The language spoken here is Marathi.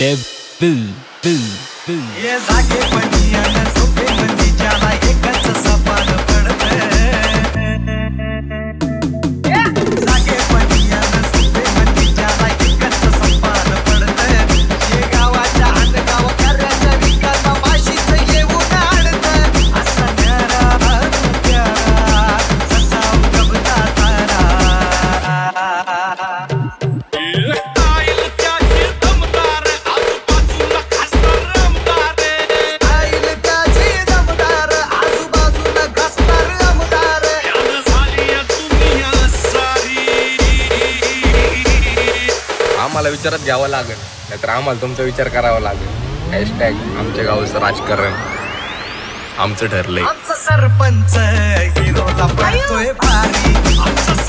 ये जागे पणी अन झोपे मनी ज्याला एकच सपान पडते जागे पणी अन झोपे मनी ज्याला एकच सपान पडते ये गावाच्या अंडगाव करायच्या विकासापाशीच येऊन आडतं असं न्यारा प्यारा ससा उगवता तारा आम्हाला विचारात घ्यावं लागेल नाहीतर आम्हाला तुमचा विचार करावा लागेल. हॅशटॅग आमच्या गावचं राजकारण आमचं ठरलंय. आमचा सरपंच हिरोला पडतोय भारी. आमचा